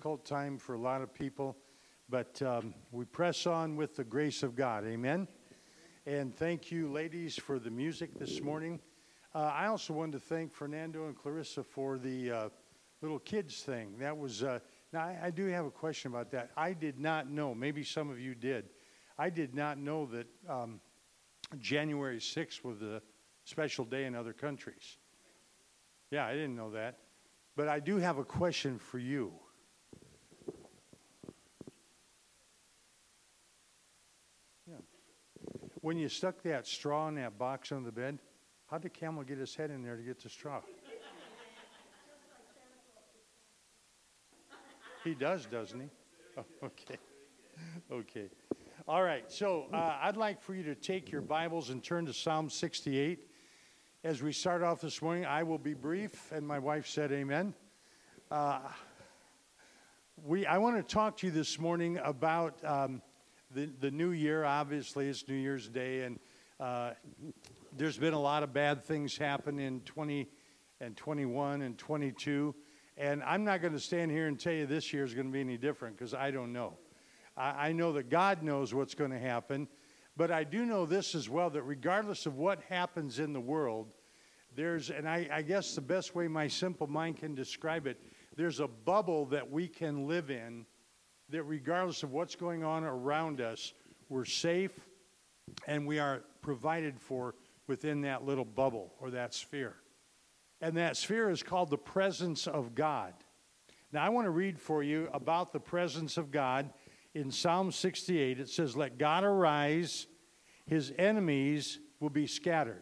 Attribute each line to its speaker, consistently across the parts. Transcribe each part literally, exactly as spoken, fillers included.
Speaker 1: difficult time for a lot of people, but um, we press on with the grace of God. Amen? And thank you, ladies, for the music this morning. Uh, I also wanted to thank Fernando and Clarissa for the uh, little kids thing. That was, uh, now I, I do have a question about that. I did not know, maybe some of you did, I did not know that um, January sixth was a special day in other countries. Yeah, I didn't know that. But I do have a question for you. Yeah. When you stuck that straw in that box under the bed, how did Camel get his head in there to get the straw? He does, doesn't he? Oh, okay. Okay. All right. So uh, I'd like for you to take your Bibles and turn to Psalm sixty-eight. As we start off this morning, I will be brief, and my wife said amen. Uh, we, I want to talk to you this morning about um, the, the new year. Obviously, it's New Year's Day, and uh, there's been a lot of bad things happen in twenty and twenty-one and twenty-two. And I'm not going to stand here and tell you this year is going to be any different, because I don't know. I, I know that God knows what's going to happen. But I do know this as well, that regardless of what happens in the world, there's, and I, I guess the best way my simple mind can describe it, there's a bubble that we can live in that regardless of what's going on around us, we're safe and we are provided for within that little bubble or that sphere. And that sphere is called the presence of God. Now, I want to read for you about the presence of God. In Psalm sixty-eight, it says, "Let God arise, his enemies will be scattered."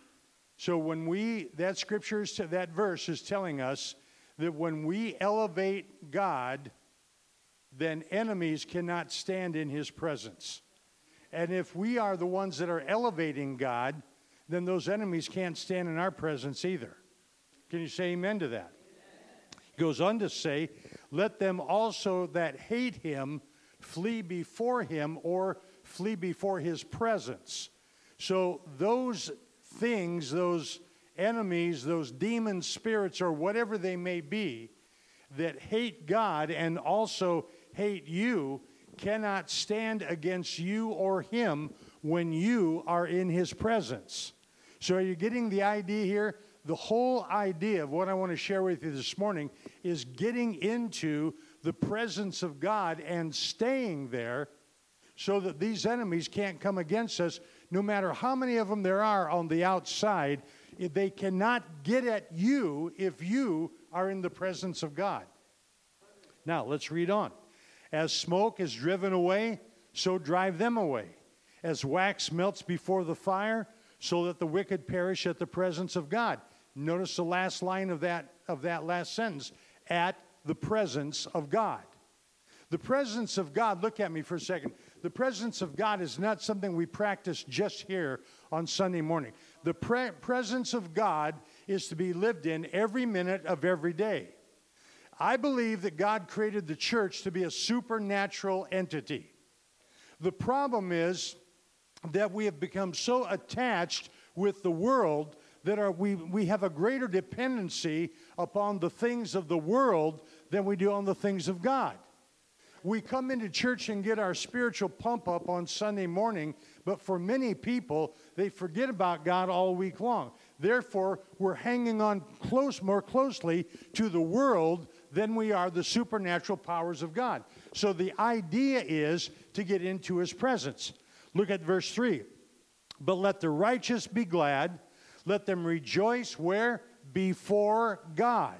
Speaker 1: So when we, that scripture, is, that verse is telling us that when we elevate God, then enemies cannot stand in his presence. And if we are the ones that are elevating God, then those enemies can't stand in our presence either. Can you say amen to that? He goes on to say, "Let them also that hate him flee before him," or flee before his presence. So those things, those enemies, those demon spirits, or whatever they may be, that hate God and also hate you, cannot stand against you or him when you are in his presence. So are you getting the idea here? The whole idea of what I want to share with you this morning is getting into the presence of God and staying there so that these enemies can't come against us. No matter how many of them there are on the outside, they cannot get at you if you are in the presence of God. Now, let's read on. "As smoke is driven away, so drive them away. As wax melts before the fire, so that the wicked perish at the presence of God." Notice the last line of that, of that last sentence, "at the presence of God." The presence of God, look at me for a second. The presence of God is not something we practice just here on Sunday morning. The pre- presence of God is to be lived in every minute of every day. I believe that God created the church to be a supernatural entity. The problem is that we have become so attached with the world that are, we, we have a greater dependency upon the things of the world than we do on the things of God. We come into church and get our spiritual pump up on Sunday morning, but for many people, they forget about God all week long. Therefore, we're hanging on close, more closely to the world than we are the supernatural powers of God. So the idea is to get into his presence. Look at verse three. "But let the righteous be glad. Let them rejoice," where? Before God.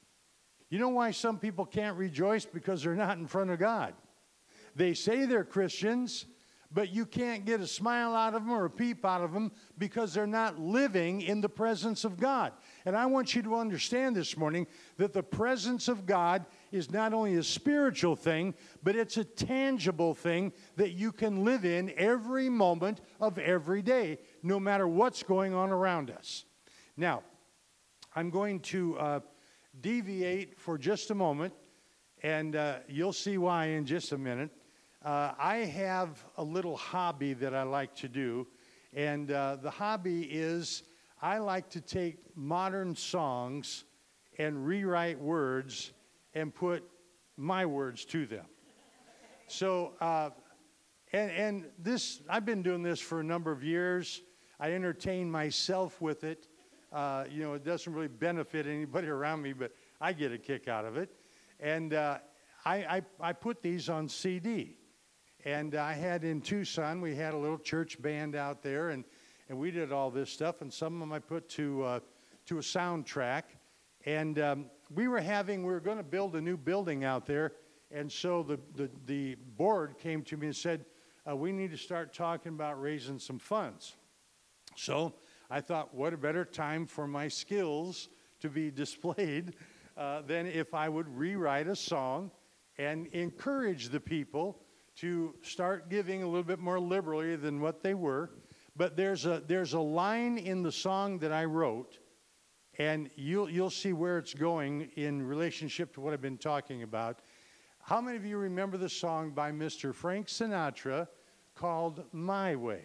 Speaker 1: You know why some people can't rejoice? Because they're not in front of God. They say they're Christians, but you can't get a smile out of them or a peep out of them because they're not living in the presence of God. And I want you to understand this morning that the presence of God is not only a spiritual thing, but it's a tangible thing that you can live in every moment of every day, no matter what's going on around us. Now, I'm going to uh, deviate for just a moment, and uh, you'll see why in just a minute. Uh, I have a little hobby that I like to do, and uh, the hobby is I like to take modern songs and rewrite words and put my words to them. So, uh, and, and this, I've been doing this for a number of years. I entertain myself with it. Uh, you know, it doesn't really benefit anybody around me, but I get a kick out of it. And uh, I, I, I put these on C D. And I had in Tucson, we had a little church band out there, and, and we did all this stuff. And some of them I put to, uh, to a soundtrack. And um, we were having, we were going to build a new building out there. And so the, the, the board came to me and said, uh, we need to start talking about raising some funds. So I thought, what a better time for my skills to be displayed uh, than if I would rewrite a song and encourage the people to start giving a little bit more liberally than what they were. But there's a, there's a line in the song that I wrote, and you'll, you'll see where it's going in relationship to what I've been talking about. How many of you remember the song by Mister Frank Sinatra called My Way?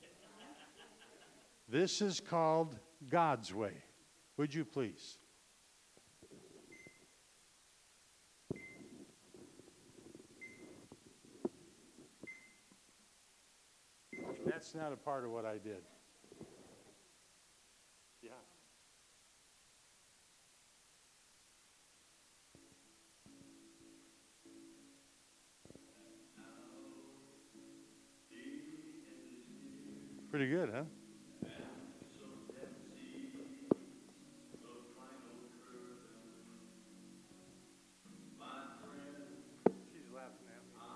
Speaker 1: This is called God's Way. Would you please? That's not a part of what I did. Yeah. Pretty good, huh? She's laughing at me.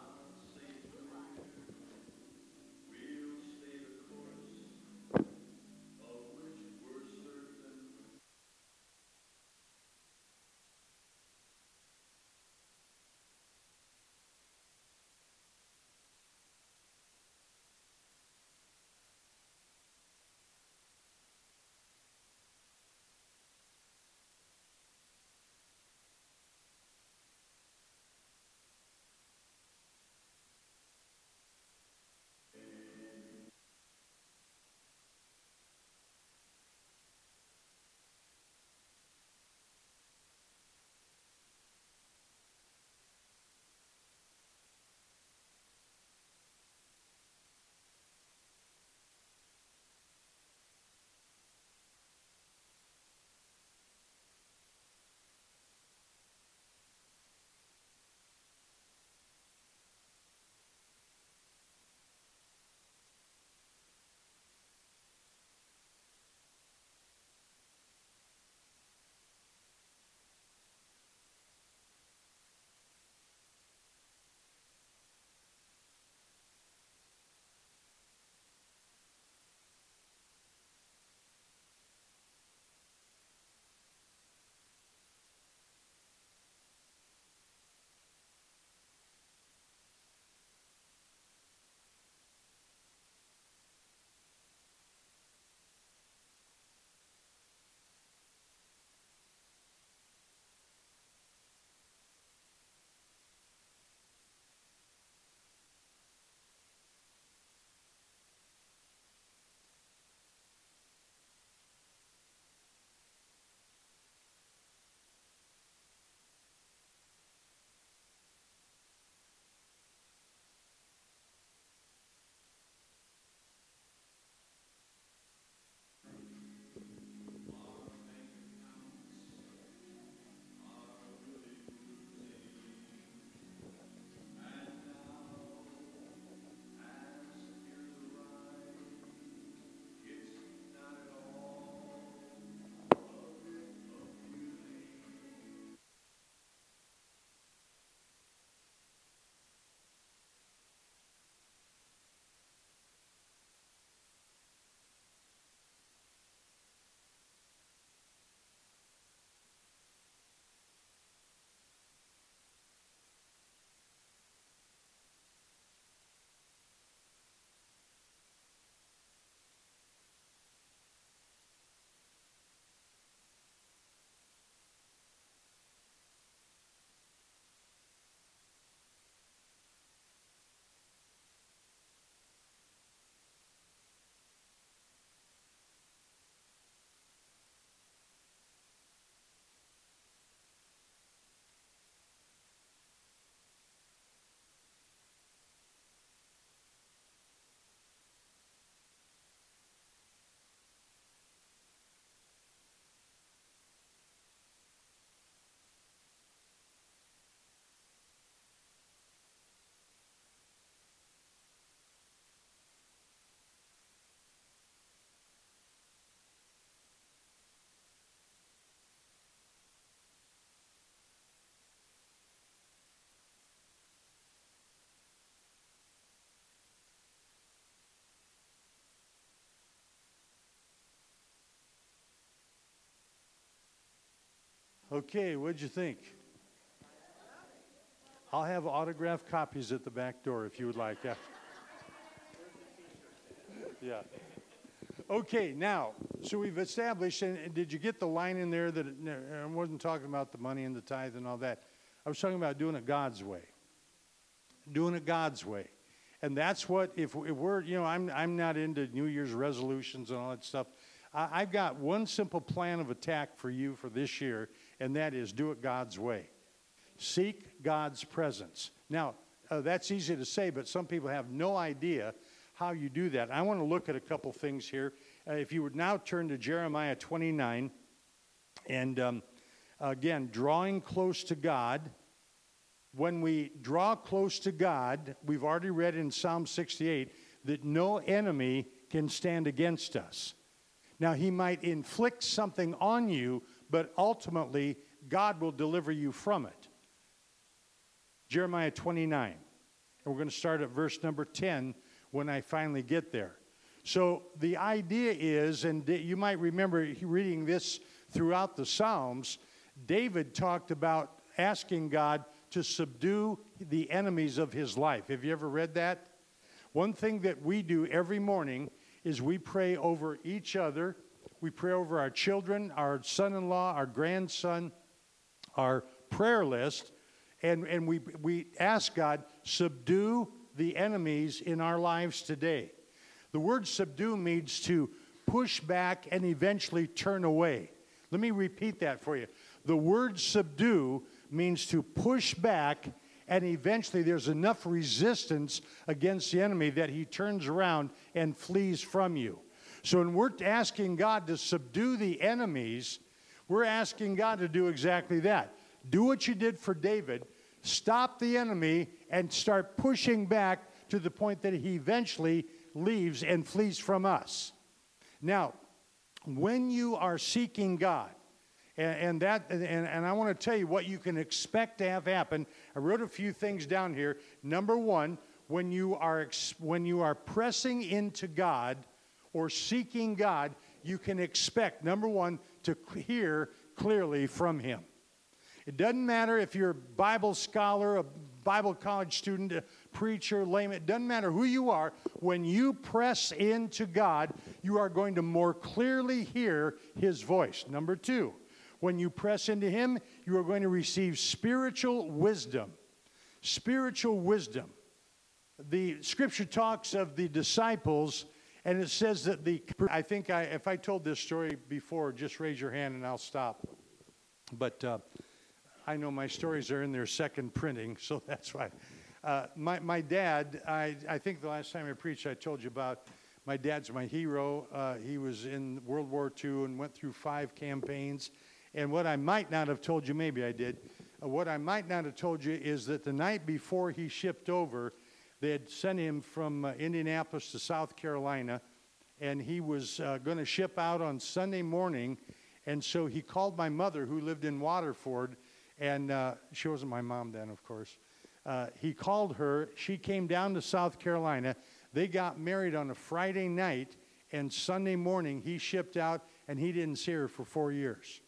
Speaker 1: Okay, what'd you think? I'll have autographed copies at the back door if you would like. Yeah. Yeah. Okay, now, so we've established, and did you get the line in there that it, I wasn't talking about the money and the tithe and all that. I was talking about doing it God's way. Doing it God's way. And that's what, if, if we're, you know, I'm, I'm not into New Year's resolutions and all that stuff. I, I've got one simple plan of attack for you for this year, and that is do it God's way. Seek God's presence. Now, uh, that's easy to say, but some people have no idea how you do that. I want to look at a couple things here. Uh, if you would now turn to Jeremiah twenty-nine, and um, again, drawing close to God. When we draw close to God, we've already read in Psalm sixty-eight that no enemy can stand against us. Now, he might inflict something on you, but ultimately, God will deliver you from it. Jeremiah twenty-nine. And we're going to start at verse number ten when I finally get there. So the idea is, and you might remember reading this throughout the Psalms, David talked about asking God to subdue the enemies of his life. Have you ever read that? One thing that we do every morning is we pray over each other. We pray over our children, our son-in-law, our grandson, our prayer list, and, and we, we ask God, subdue the enemies in our lives today. The word subdue means to push back and eventually turn away. Let me repeat that for you. The word subdue means to push back, and eventually there's enough resistance against the enemy that he turns around and flees from you. So when we're asking God to subdue the enemies, we're asking God to do exactly that. Do what you did for David. Stop the enemy and start pushing back to the point that he eventually leaves and flees from us. Now, when you are seeking God, and, and that, and, and I want to tell you what you can expect to have happen. I wrote a few things down here. Number one, when you are when you are pressing into God or seeking God, you can expect, number one, to hear clearly from Him. It doesn't matter if you're a Bible scholar, a Bible college student, a preacher, layman. It doesn't matter who you are. When you press into God, you are going to more clearly hear His voice. Number two, when you press into Him, you are going to receive spiritual wisdom. Spiritual wisdom. The Scripture talks of the disciples, and it says that the, I think I, if I told this story before, just raise your hand and I'll stop. But uh, I know my stories are in their second printing, so that's why. Uh, my, my dad, I, I think the last time I preached, I told you about my dad's my hero. Uh, he was in World War Two and went through five campaigns. And what I might not have told you, maybe I did, uh, what I might not have told you is that the night before he shipped over, they had sent him from uh, Indianapolis to South Carolina, and he was uh, going to ship out on Sunday morning. And so he called my mother, who lived in Waterford, and uh, she wasn't my mom then, of course. Uh, he called her. She came down to South Carolina. They got married on a Friday night, and Sunday morning he shipped out, and he didn't see her for four years.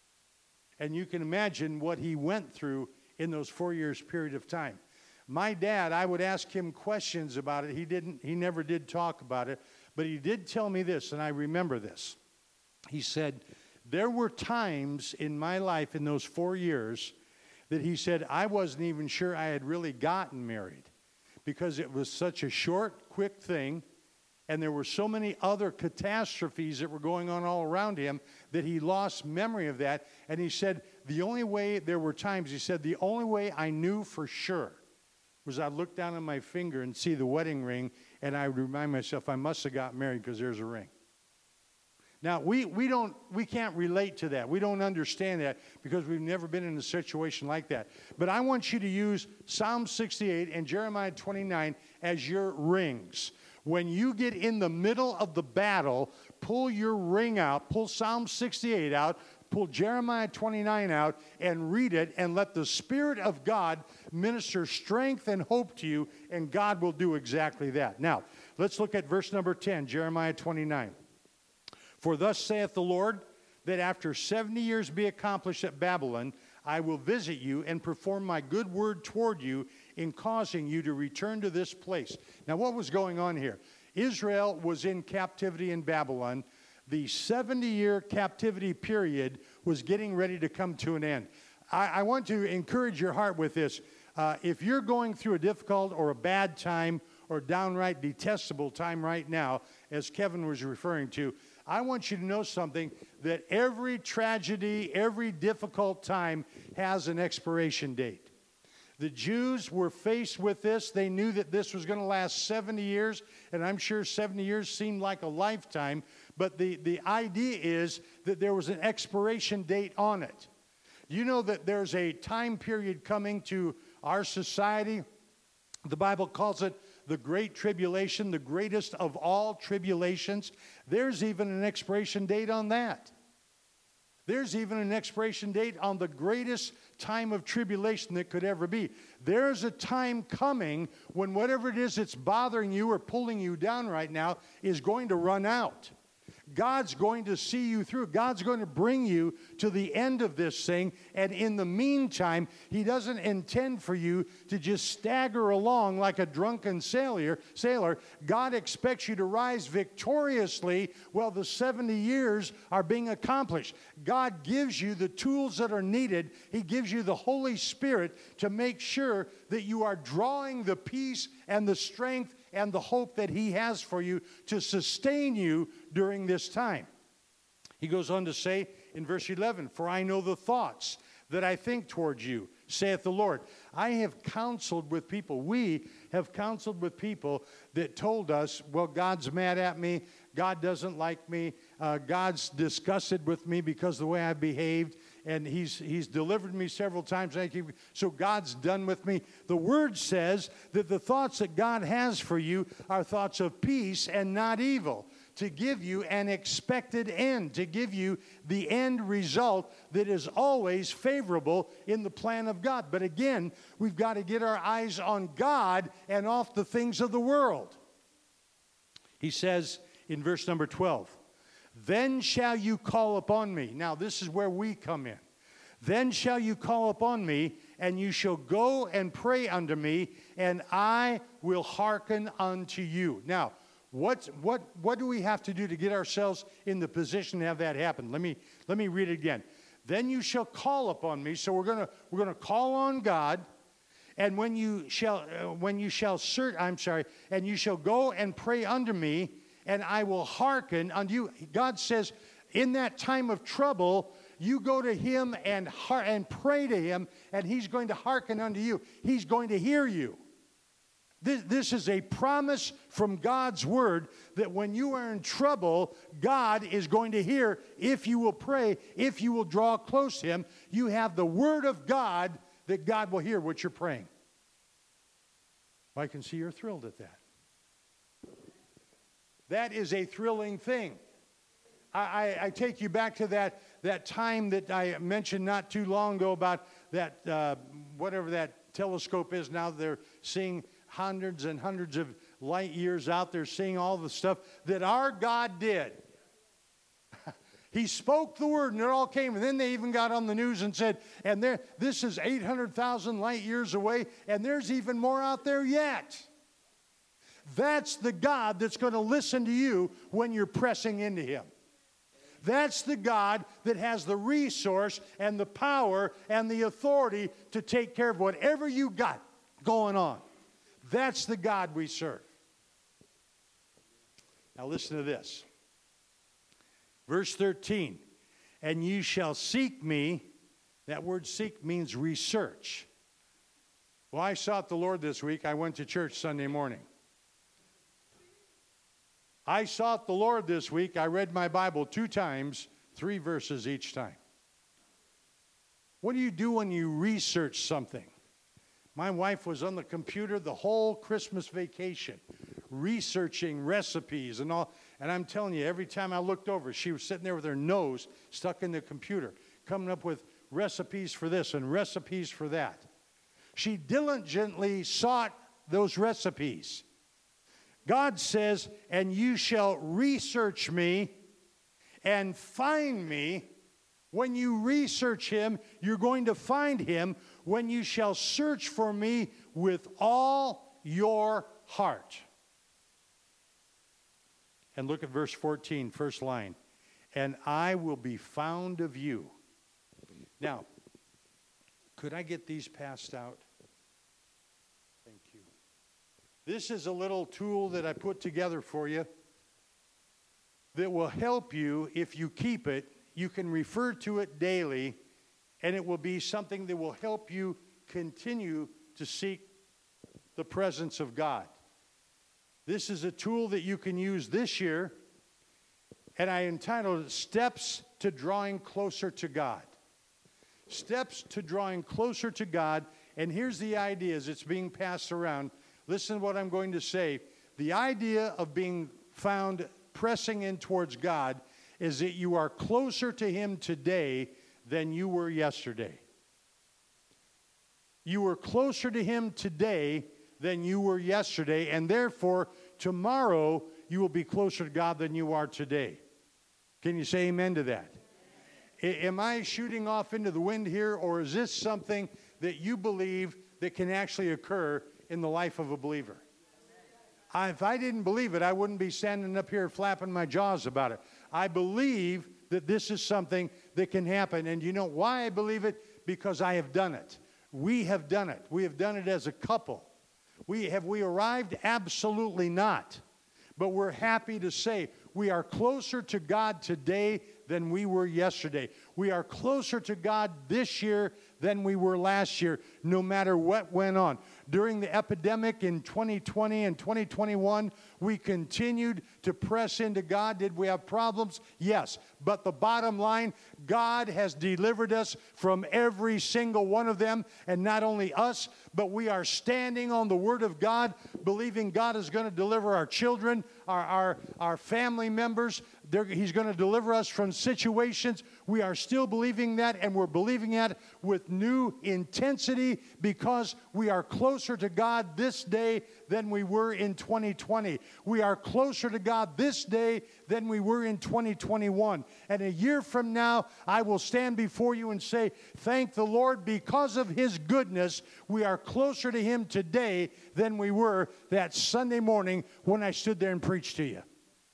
Speaker 1: And you can imagine what he went through in those four years period of time. My dad, I would ask him questions about it. He didn't. He never did talk about it, but he did tell me this, and I remember this. He said, there were times in my life in those four years that he said I wasn't even sure I had really gotten married because it was such a short, quick thing, and there were so many other catastrophes that were going on all around him that he lost memory of that. And he said the only way, there were times, he said, the only way I knew for sure was I'd look down on my finger and see the wedding ring, and I would remind myself I must have got married because there's a ring. Now, we, we don't we can't relate to that. We don't understand that because we've never been in a situation like that. But I want you to use Psalm sixty-eight and Jeremiah twenty-nine as your rings. When you get in the middle of the battle, pull your ring out, pull Psalm sixty-eight out, pull Jeremiah twenty-nine out, and read it, and let the Spirit of God minister strength and hope to you, and God will do exactly that. Now, let's look at verse number ten, Jeremiah twenty-nine. For thus saith the Lord, that after seventy years be accomplished at Babylon, I will visit you and perform my good word toward you in causing you to return to this place. Now, what was going on here? Israel was in captivity in Babylon. The seventy-year captivity period was getting ready to come to an end. I, I want to encourage your heart with this. Uh, if you're going through a difficult or a bad time or downright detestable time right now, as Kevin was referring to, I want you to know something, that every tragedy, every difficult time has an expiration date. The Jews were faced with this. They knew that this was going to last seventy years, and I'm sure seventy years seemed like a lifetime, but the, the idea is that there was an expiration date on it. You know that there's a time period coming to our society. The Bible calls it the Great Tribulation, the greatest of all tribulations. There's even an expiration date on that. There's even an expiration date on the greatest time of tribulation that could ever be. There's a time coming when whatever it is that's bothering you or pulling you down right now is going to run out. God's going to see you through. God's going to bring you to the end of this thing. And in the meantime, He doesn't intend for you to just stagger along like a drunken sailor. Sailor. God expects you to rise victoriously while the seventy years are being accomplished. God gives you the tools that are needed. He gives you the Holy Spirit to make sure that you are drawing the peace and the strength and the hope that He has for you to sustain you during this time. He goes on to say in verse eleven, for I know the thoughts that I think towards you, saith the Lord. I have counseled with people. We have counseled with people that told us, well, God's mad at me. God doesn't like me. Uh, God's disgusted with me because of the way I behaved. And he's he's delivered me several times. So God's done with me. The Word says that the thoughts that God has for you are thoughts of peace and not evil, to give you an expected end, to give you the end result that is always favorable in the plan of God. But again, we've got to get our eyes on God and off the things of the world. He says in verse number twelve, then shall you call upon me. Now, this is where we come in. Then shall you call upon me, and you shall go and pray unto me, and I will hearken unto you. Now, what, what, what do we have to do to get ourselves in the position to have that happen? Let me, let me read it again. Then you shall call upon me. So we're going to we're going to call on God. And when you shall, uh, when you shall search, I'm sorry, and you shall go and pray unto me, and I will hearken unto you. God says, in that time of trouble, you go to Him and heart, and pray to Him, and He's going to hearken unto you. He's going to hear you. This, this is a promise from God's Word that when you are in trouble, God is going to hear if you will pray, if you will draw close to Him. You have the Word of God that God will hear what you're praying. Well, I can see you're thrilled at that. That is a thrilling thing. I, I, I take you back to that, that time that I mentioned not too long ago about that, uh, whatever that telescope is now. They're seeing hundreds and hundreds of light years out there, seeing all the stuff that our God did. He spoke the word and it all came. And then they even got on the news and said, and there, this is eight hundred thousand light years away, and there's even more out there yet. That's the God that's going to listen to you when you're pressing into Him. That's the God that has the resource and the power and the authority to take care of whatever you got going on. That's the God we serve. Now listen to this. Verse thirteen, and you shall seek me. That word seek means research. Well, I sought the Lord this week. I went to church Sunday morning. I sought the Lord this week. I read my Bible two times, three verses each time. What do you do when you research something? My wife was on the computer the whole Christmas vacation, researching recipes and all. And I'm telling you, every time I looked over, she was sitting there with her nose stuck in the computer, coming up with recipes for this and recipes for that. She diligently sought those recipes. God says, and you shall research me and find me When you research him, you're going to find him when you shall search for me with all your heart. And look at verse fourteen, first line. And I will be found of you. Now, could I get these passed out? Thank you. This is a little tool that I put together for you that will help you if you keep it. You can refer to it daily, and it will be something that will help you continue to seek the presence of God. This is a tool that you can use this year, and I entitled it Steps to Drawing Closer to God. Steps to Drawing Closer to God, and here's the idea as it's being passed around. Listen to what I'm going to say. The idea of being found pressing in towards God is that you are closer to him today than you were yesterday. You are closer to him today than you were yesterday, and therefore, tomorrow, you will be closer to God than you are today. Can you say amen to that? A- am I shooting off into the wind here, or is this something that you believe that can actually occur in the life of a believer? I, if I didn't believe it, I wouldn't be standing up here flapping my jaws about it. I believe that this is something that can happen. And you know why I believe it? Because I have done it. We have done it. We have done it as a couple. We have we arrived? Absolutely not. But we're happy to say we are closer to God today than we were yesterday. We are closer to God this year than we were last year, no matter what went on. During the epidemic in twenty twenty and twenty twenty-one, we continued to press into God. Did we have problems? Yes. But the bottom line, God has delivered us from every single one of them. And not only us, but we are standing on the Word of God, believing God is going to deliver our children, our, our, our family members. They're, he's going to deliver us from situations. We are still believing that, and we're believing that with new intensity because we are closer to God this day than we were in twenty twenty. We are closer to God this day than we were in twenty twenty-one. And a year from now, I will stand before you and say, thank the Lord, because of his goodness, we are closer to him today than we were that Sunday morning when I stood there and preached to you.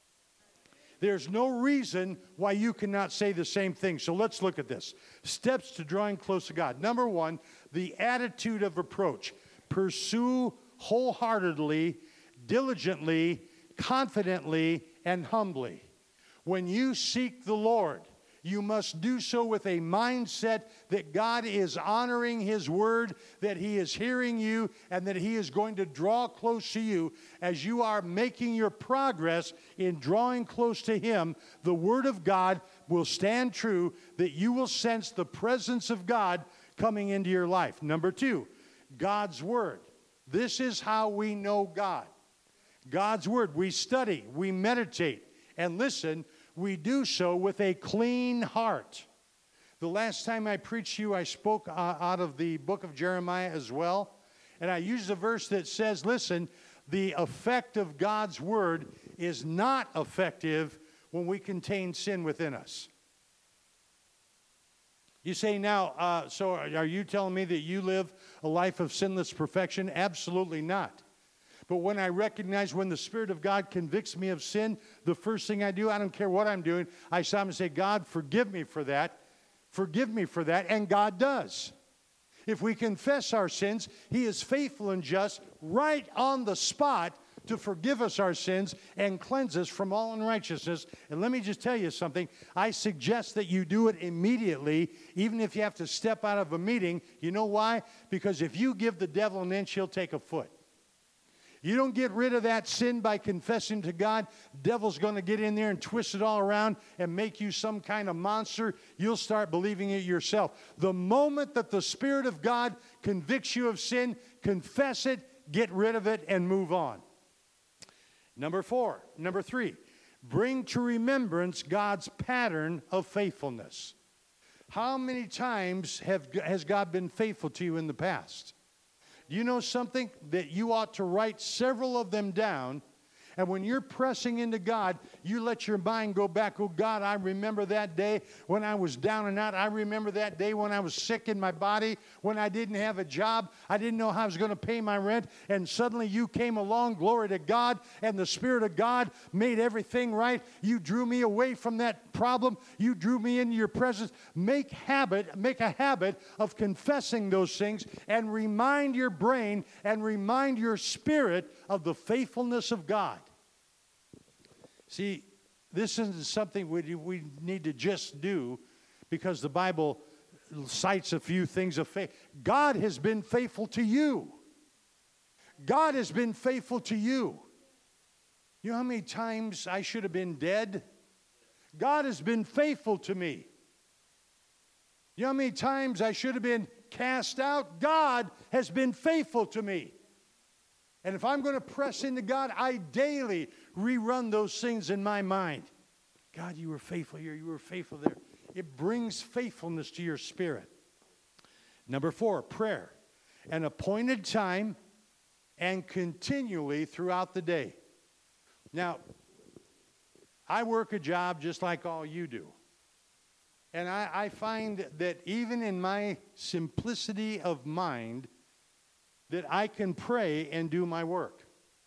Speaker 1: There's no reason why you cannot say the same thing. So let's look at this. Steps to drawing close to God. Number one, the attitude of approach. Pursue wholeheartedly, diligently, confidently, and humbly. When you seek the Lord, you must do so with a mindset that God is honoring his word, that he is hearing you, and that he is going to draw close to you. As you are making your progress in drawing close to him, the word of God will stand true, that you will sense the presence of God coming into your life. Number two, God's word. This is how we know God. God's word. We study, we meditate, and listen. We do so with a clean heart. The last time I preached to you, I spoke uh, out of the book of Jeremiah as well. And I used a verse that says, listen, the effect of God's word is not effective when we contain sin within us. You say now, uh, so are you telling me that you live a life of sinless perfection? Absolutely not. But when I recognize when the Spirit of God convicts me of sin, the first thing I do, I don't care what I'm doing, I stop and say, God, forgive me for that. Forgive me for that. And God does. If we confess our sins, he is faithful and just right on the spot to forgive us our sins and cleanse us from all unrighteousness. And let me just tell you something. I suggest that you do it immediately, even if you have to step out of a meeting. You know why? Because if you give the devil an inch, he'll take a foot. You don't get rid of that sin by confessing to God. Devil's going to get in there and twist it all around and make you some kind of monster. You'll start believing it yourself. The moment that the Spirit of God convicts you of sin, confess it, get rid of it, and move on. Number four, number three, bring to remembrance God's pattern of faithfulness. How many times have, has God been faithful to you in the past? Do you know something? That you ought to write several of them down And when you're pressing into God, you let your mind go back. Oh, God, I remember that day when I was down and out. I remember that day when I was sick in my body, when I didn't have a job. I didn't know how I was going to pay my rent. And suddenly you came along, glory to God, and the Spirit of God made everything right. You drew me away from that problem. You drew me into your presence. Make habit, make a habit of confessing those things and remind your brain and remind your spirit of the faithfulness of God. See, this isn't something we, we need to just do because the Bible cites a few things of faith. God has been faithful to you. God has been faithful to you. You know how many times I should have been dead? God has been faithful to me. You know how many times I should have been cast out? God has been faithful to me. And if I'm going to press into God, I daily rerun those things in my mind. God, you were faithful here. You were faithful there. It brings faithfulness to your spirit. Number four, prayer. An appointed time and continually throughout the day. Now, I work a job just like all you do. And I, I find that even in my simplicity of mind, that I can pray and do my work.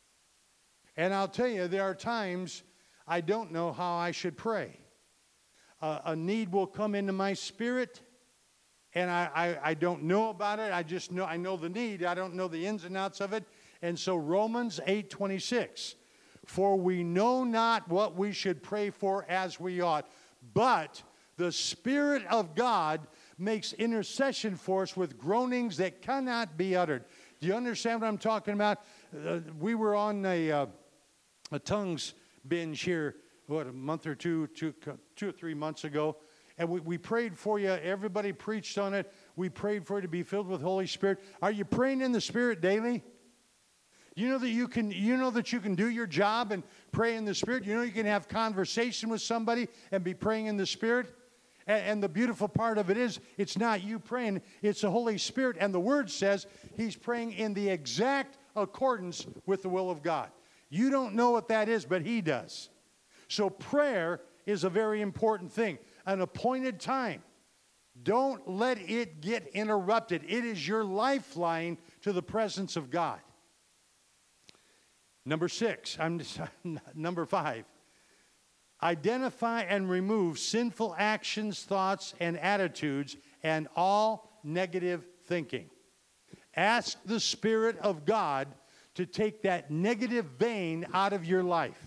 Speaker 1: And I'll tell you, there are times I don't know how I should pray. Uh, a need will come into my spirit, and I, I, I don't know about it. I just know I know the need. I don't know the ins and outs of it. And so Romans eight twenty-six, for we know not what we should pray for as we ought, but the Spirit of God makes intercession for us with groanings that cannot be uttered. Do you understand what I'm talking about? Uh, we were on a, uh, a tongues binge here, what, a month or two, two, two or three months ago. And we, we prayed for you. Everybody preached on it. We prayed for you to be filled with Holy Spirit. Are you praying in the Spirit daily? You know that you can, you know that you can do your job and pray in the Spirit. You know you can have conversation with somebody and be praying in the Spirit. And the beautiful part of it is, it's not you praying, it's the Holy Spirit. And the Word says He's praying in the exact accordance with the will of God. You don't know what that is, but He does. So prayer is a very important thing. An appointed time. Don't let it get interrupted. It is your lifeline to the presence of God. Number six, I'm number five. Identify and remove sinful actions, thoughts, and attitudes, and all negative thinking. Ask the Spirit of God to take that negative vein out of your life.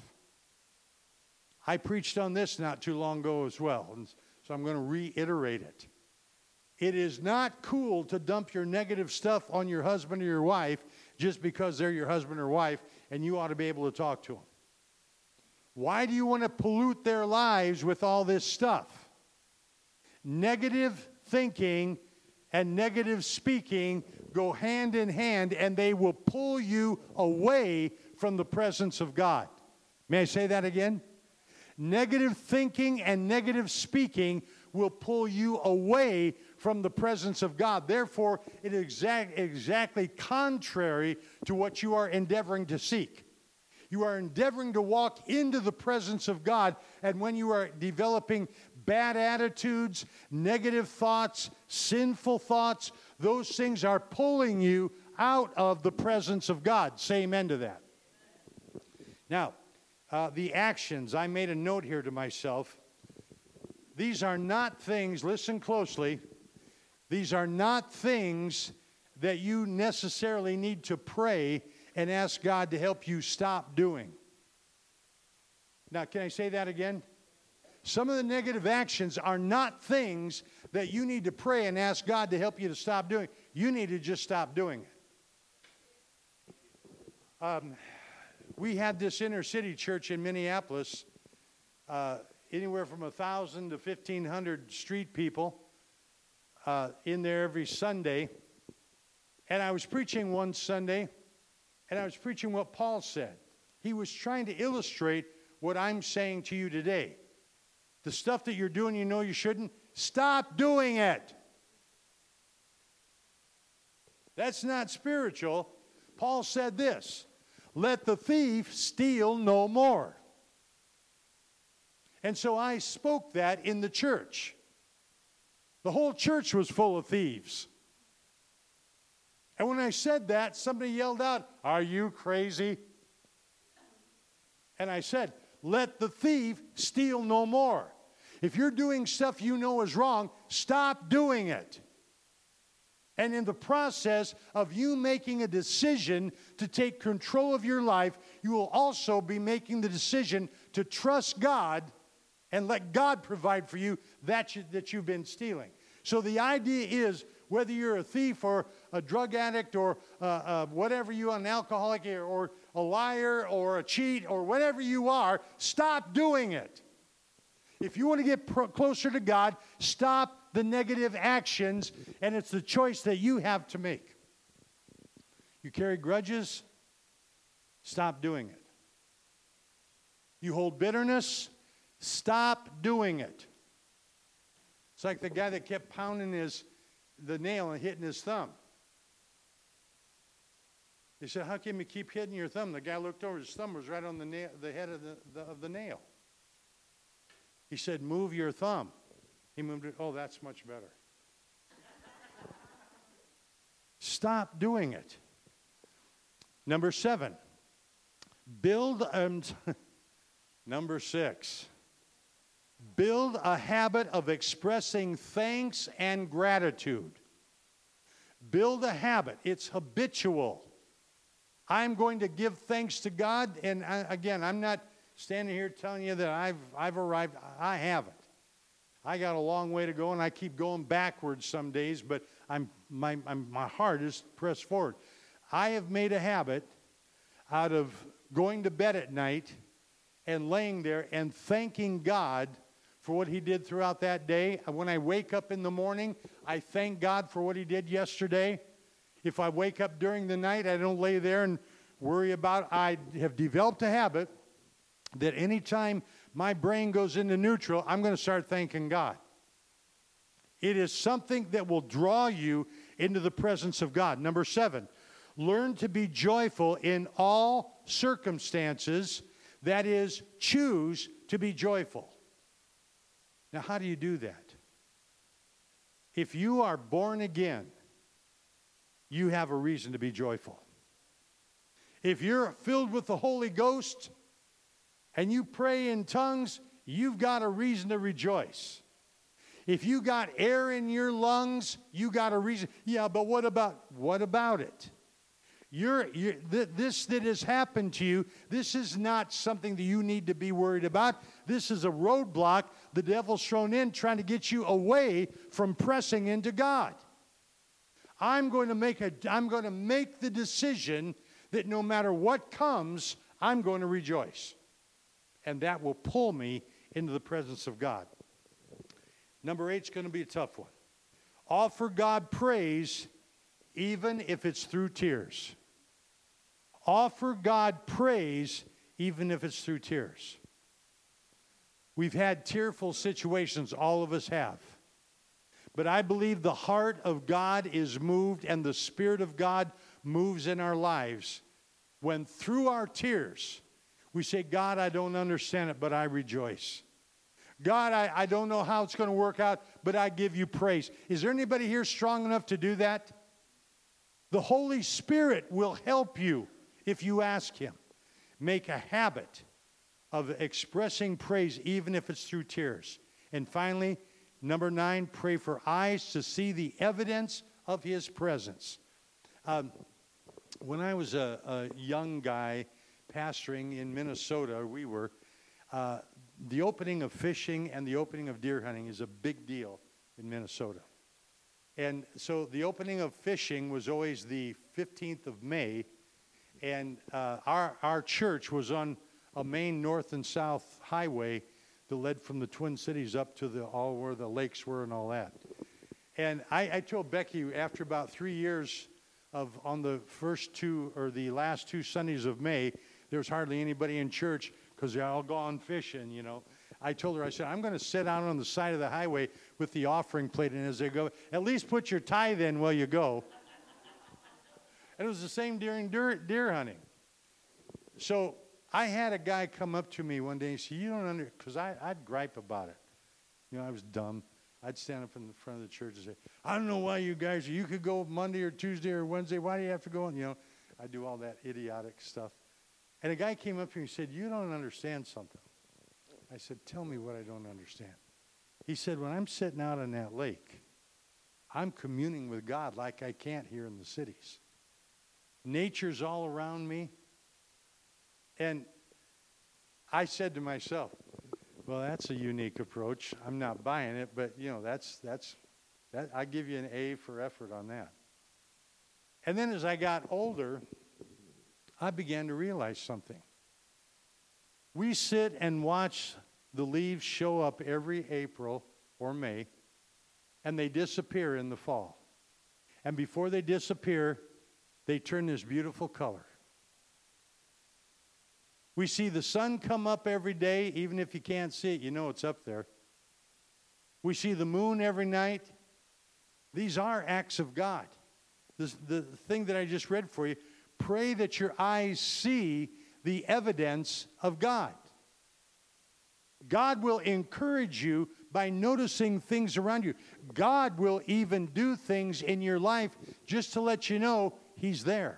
Speaker 1: I preached on this not too long ago as well, and so I'm going to reiterate it. It is not cool to dump your negative stuff on your husband or your wife just because they're your husband or wife, and you ought to be able to talk to them. Why do you want to pollute their lives with all this stuff? Negative thinking and negative speaking go hand in hand, and they will pull you away from the presence of God. May I say that again? Negative thinking and negative speaking will pull you away from the presence of God. Therefore, it is exact, exactly contrary to what you are endeavoring to seek. You are endeavoring to walk into the presence of God, and when you are developing bad attitudes, negative thoughts, sinful thoughts, those things are pulling you out of the presence of God. Say amen to that. Now, uh, the actions, I made a note here to myself. These are not things, listen closely, these are not things that you necessarily need to pray and ask God to help you stop doing. Now, can I say that again? Some of the negative actions are not things that you need to pray and ask God to help you to stop doing. You need to just stop doing it. Um, we had this inner city church in Minneapolis, uh, anywhere from one thousand to fifteen hundred street people uh, in there every Sunday. And I was preaching one Sunday, and I was preaching what Paul said. He was trying to illustrate what I'm saying to you today. The stuff that you're doing you know you shouldn't, stop doing it. That's not spiritual. Paul said this, let the thief steal no more. And so I spoke that in the church. The whole church was full of thieves. And when I said that, somebody yelled out, "Are you crazy?" And I said, let the thief steal no more. If you're doing stuff you know is wrong, stop doing it. And in the process of you making a decision to take control of your life, you will also be making the decision to trust God and let God provide for you that, you, that you've been stealing. So the idea is, whether you're a thief or a drug addict or uh, uh, whatever you are, an alcoholic or a liar or a cheat or whatever you are, stop doing it. If you want to get pro- closer to God, stop the negative actions, and it's the choice that you have to make. You carry grudges, stop doing it. You hold bitterness, stop doing it. It's like the guy that kept pounding his the nail and hitting his thumb. He said, "How can you keep hitting your thumb?" The guy looked over, his thumb was right on the, nail, the head of the, the, of the nail. He said, "Move your thumb." He moved it. Oh, that's much better. Stop doing it. Number seven, build, um, number six, build a habit of expressing thanks and gratitude. Build a habit. It's habitual. I'm going to give thanks to God. And I, again, I'm not standing here telling you that I've, I've arrived. I haven't. I got a long way to go, and I keep going backwards some days, but I'm, my, I'm, my heart is pressed forward. I have made a habit out of going to bed at night and laying there and thanking God for what he did throughout that day. When I wake up in the morning, I thank God for what he did yesterday. If I wake up during the night, I don't lay there and worry about it. I have developed a habit that anytime my brain goes into neutral, I'm going to start thanking God. It is something that will draw you into the presence of God. Number seven, learn to be joyful in all circumstances. That is, choose to be joyful. Now, how do you do that? If you are born again, you have a reason to be joyful. If you're filled with the Holy Ghost and you pray in tongues, you've got a reason to rejoice. If you got air in your lungs, you got a reason. Yeah, but what about what about it? You're, you're, th- this that has happened to you, this is not something that you need to be worried about. This is a roadblock the devil's thrown in trying to get you away from pressing into God. I'm going to make a, I'm going to make the decision that no matter what comes, I'm going to rejoice. And that will pull me into the presence of God. Number eight is going to be a tough one. Offer God praise even if it's through tears. Offer God praise even if it's through tears. We've had tearful situations, all of us have. But I believe the heart of God is moved and the Spirit of God moves in our lives when through our tears we say, God, I don't understand it, but I rejoice. God, I, I don't know how it's going to work out, but I give you praise. Is there anybody here strong enough to do that? The Holy Spirit will help you if you ask Him. Make a habit of expressing praise, even if it's through tears. And finally, number nine, pray for eyes to see the evidence of His presence. Um, when I was a, a young guy pastoring in Minnesota, we were, uh, the opening of fishing and the opening of deer hunting is a big deal in Minnesota. And so the opening of fishing was always the fifteenth of May, and uh, our, our church was on a main north and south highway that led from the Twin Cities up to the all where the lakes were and all that. And I, I told Becky after about three years of on the first two or the last two Sundays of May, there was hardly anybody in church because they're all gone fishing, you know. I told her, I said, I'm going to sit out on the side of the highway with the offering plate, and as they go, at least put your tithe in while you go. And it was the same during deer, deer hunting. So I had a guy come up to me one day and say, you don't under, because I'd gripe about it. You know, I was dumb. I'd stand up in the front of the church and say, I don't know why you guys, you could go Monday or Tuesday or Wednesday. Why do you have to go? And, you know, I do all that idiotic stuff. And a guy came up to me and said, you don't understand something. I said, tell me what I don't understand. He said, when I'm sitting out on that lake, I'm communing with God like I can't here in the cities. Nature's all around me. And I said to myself, well, that's a unique approach. I'm not buying it, but, you know, that's, that's, that, I give you an A for effort on that. And then as I got older, I began to realize something. We sit and watch the leaves show up every April or May, and they disappear in the fall. And before they disappear, they turn this beautiful color. We see the sun come up every day, even if you can't see it, you know it's up there. We see the moon every night. These are acts of God. This, the thing that I just read for you, pray that your eyes see the evidence of God. God will encourage you by noticing things around you. God will even do things in your life just to let you know He's there.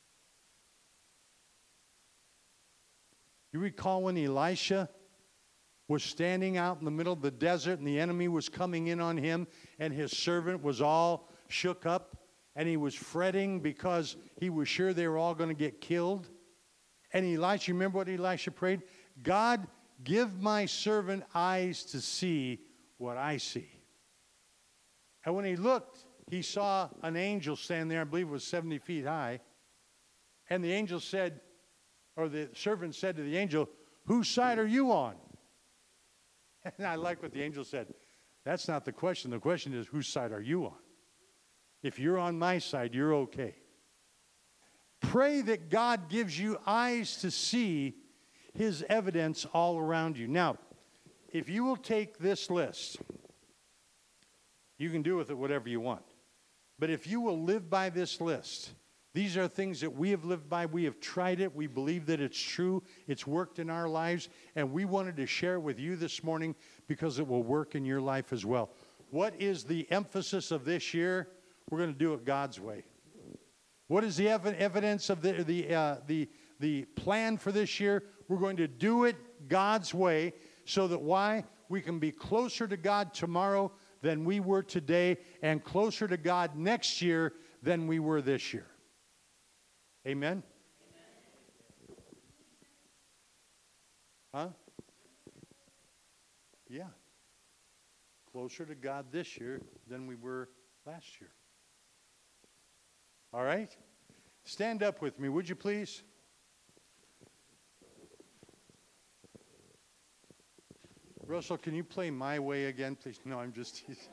Speaker 1: You recall when Elisha was standing out in the middle of the desert and the enemy was coming in on him and his servant was all shook up and he was fretting because he was sure they were all going to get killed? And Elisha, remember what Elisha prayed? God, give my servant eyes to see what I see. And when he looked, he saw an angel standing there, I believe it was seventy feet high. And the angel said, or the servant said to the angel, whose side are you on? And I like what the angel said. That's not the question. The question is, whose side are you on? If you're on my side, you're okay. Pray that God gives you eyes to see His evidence all around you. Now, if you will take this list, you can do with it whatever you want. But if you will live by this list, these are things that we have lived by. We have tried it. We believe that it's true. It's worked in our lives. And we wanted to share it with you this morning because it will work in your life as well. What is the emphasis of this year? We're going to do it God's way. What is the ev- evidence of the, the, uh, the, the plan for this year? We're going to do it God's way so that why? We can be closer to God tomorrow than we were today and closer to God next year than we were this year. Amen? Huh? Yeah. Closer to God this year than we were last year. All right? Stand up with me, would you please? Russell, can you play My Way again, please? No, I'm just teasing.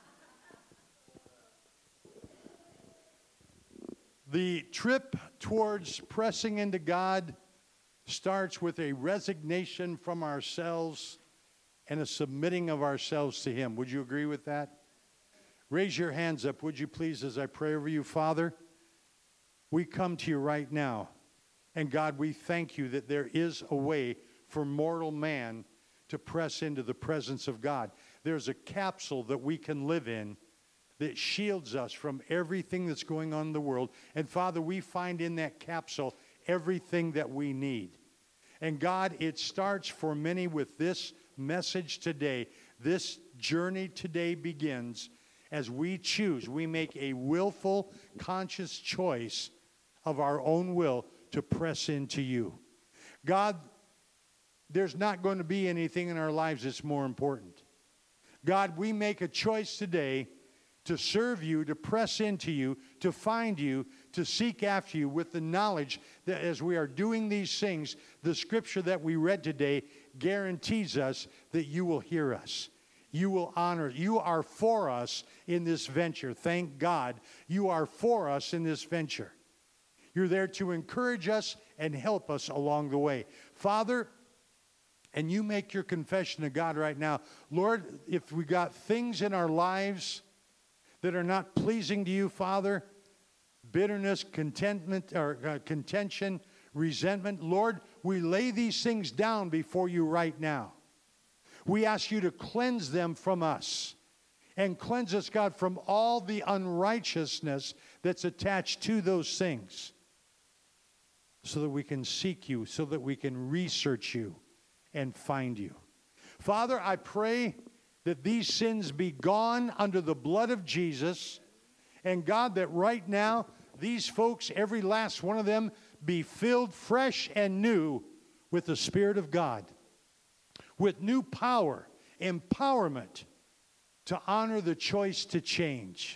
Speaker 1: The trip towards pressing into God starts with a resignation from ourselves and a submitting of ourselves to Him. Would you agree with that? Raise your hands up, would you please, as I pray over you. Father, we come to you right now. And God, we thank you that there is a way for mortal man to press into the presence of God. There's a capsule that we can live in that shields us from everything that's going on in the world. And Father, we find in that capsule everything that we need. And God, it starts for many with this message today. This journey today begins as we choose. We make a willful, conscious choice of our own will to press into you. God, there's not going to be anything in our lives that's more important. God, we make a choice today to serve you, to press into you, to find you, to seek after you with the knowledge that as we are doing these things, the scripture that we read today guarantees us that you will hear us. You will honor. You are for us in this venture. Thank God you are for us in this venture. You're there to encourage us and help us along the way. Father, and you make your confession to God right now. Lord, if we got things in our lives that are not pleasing to you, Father, bitterness, contentment, or uh, contention, resentment. Lord, we lay these things down before you right now. We ask you to cleanse them from us. And cleanse us, God, from all the unrighteousness that's attached to those things. So that we can seek you, so that we can research you and find you. Father, I pray that these sins be gone under the blood of Jesus. And God, that right now, these folks, every last one of them, be filled fresh and new with the Spirit of God. With new power, empowerment, to honor the choice to change.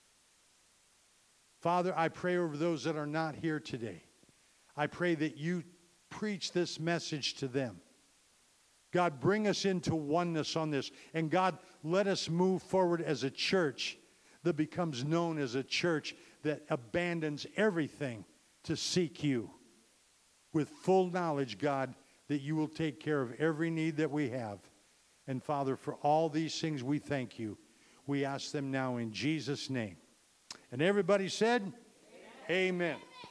Speaker 1: Father, I pray over those that are not here today. I pray that you preach this message to them. God, bring us into oneness on this. And God, let us move forward as a church that becomes known as a church that abandons everything to seek you. With full knowledge, God, that you will take care of every need that we have. And Father, for all these things we thank you. We ask them now in Jesus' name. And everybody said, Amen. Amen.